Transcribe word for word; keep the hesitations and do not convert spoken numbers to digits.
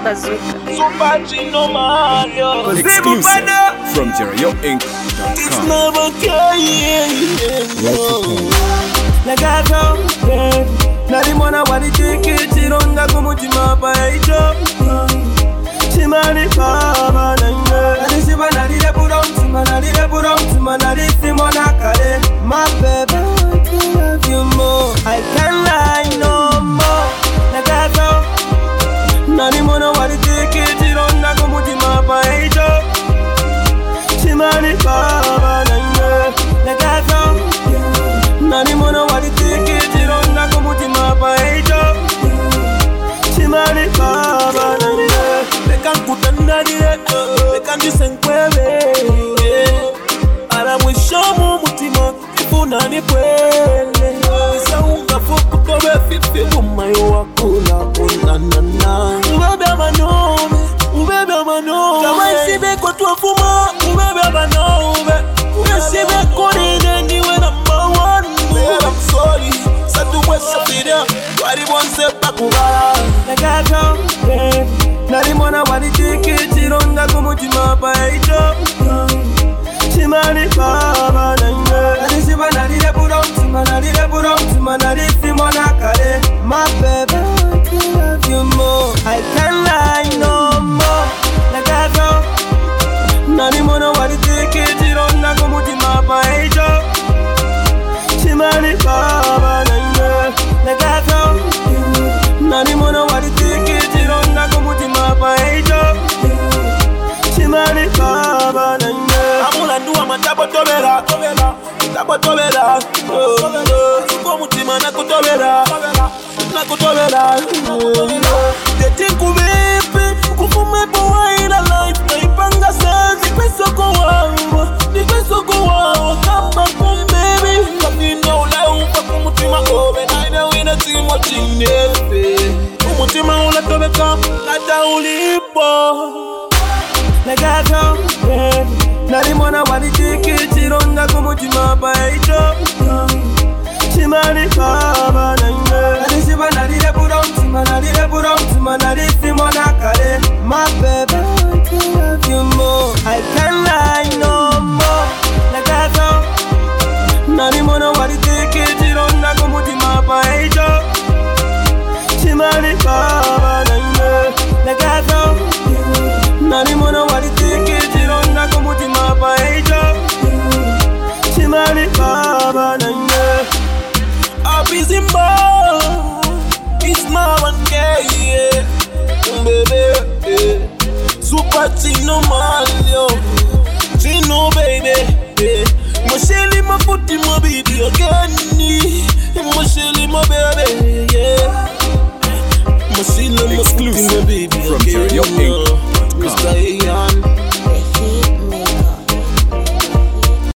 Bazooka. Super Chino Mario. Exclusive from Jerry Inc dot It's com. never Nagato, narimona walitiki chironda kumutima paicho. Chimani baba nanga, nisiba narire burom, tima narire burom, tima narisi mona kare. My baby, I want to love you more. I can't lie no more. Nagato, narimona walitiki chironda kumutima paicho. Chimani baba nanga, nagato. Nani mono wadi tiki tironda kumutima paejo. Chimani baba nanga. Mekan kutanda direto, mekan disenkwebe. Ara mwishomu mutima, ifuna ni pwele. Isa unga fuku tobe fifi umayo wakula unanana. Ubebe amanome, ubebe amanome. Kawa isibe kwa tuwafuma, ubebe amanome. Uyasibe kone nendiwe namba one. I'm sorry, ça tout moi ça fait rien. Wadi bon c'est pas couvert. Nagato, narimona wadi tiki tironda kumutima paicho. Chimani baba nanga, nisiba narire burom, tima narire burom, tima narisi mona kare. My baby, I want to love you more. I can't lie no more. Nagato, narimona wadi tiki tironda kumutima paicho. Chimani baba nanga, nagato. Nani mono wadi tiki tironda kumutima paicho. Chimani baba nanga. Amula nduwa matabo tobela, tobela, tabo tobela. Suko mutima na kutobela, na kutobela. Deti kubepe, kufume powa ina life. Naipanga sensi, kweso kuwawa, ni kweso kuwawa. Kapa kumbebi, kapina ula umpa kumutima kobe. Naina wina timo chinepe. Kumutima ula tobeka, kata ulipo. Nagato, narimona wadi tiki tironda kumutima paicho. Chimani baba nanga, nisiba narire burom, tima narire burom, tima narisi mona kare. My baby, I want to love you more. I can't lie no more. Nagato, narimona wadi tiki tironda kumutima paicho. Chimani baba nanga, nagato. Nani mono wadi tiki tironda kumutima paicho. Chimani baba nanga. Abizimba, it's my one K, yeah. Baby, yeah. Super Chino Mario, Chino baby, yeah. Mosheli mafuti mo baby again, Mosheli mo baby, yeah. Mosheli mafuti mo baby from Jerry Inc